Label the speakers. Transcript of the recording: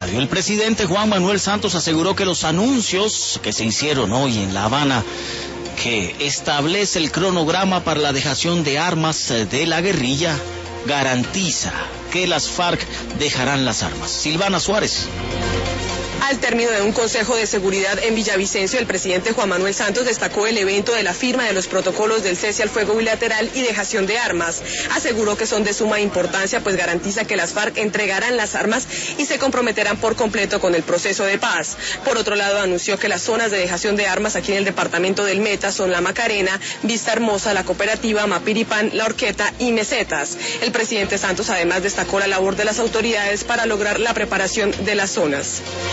Speaker 1: El presidente Juan Manuel Santos aseguró que los anuncios que se hicieron hoy en La Habana, que establece el cronograma para la dejación de armas de la guerrilla, garantiza que las FARC dejarán las armas. Silvana Suárez.
Speaker 2: Al término de un consejo de seguridad en Villavicencio, el presidente Juan Manuel Santos destacó el evento de la firma de los protocolos del cese al fuego bilateral y dejación de armas. Aseguró que son de suma importancia, pues garantiza que las FARC entregarán las armas y se comprometerán por completo con el proceso de paz. Por otro lado, anunció que las zonas de dejación de armas aquí en el departamento del Meta son La Macarena, Vista Hermosa, La Cooperativa, Mapiripán, La Horqueta y Mesetas. El presidente Santos además destacó la labor de las autoridades para lograr la preparación de las zonas.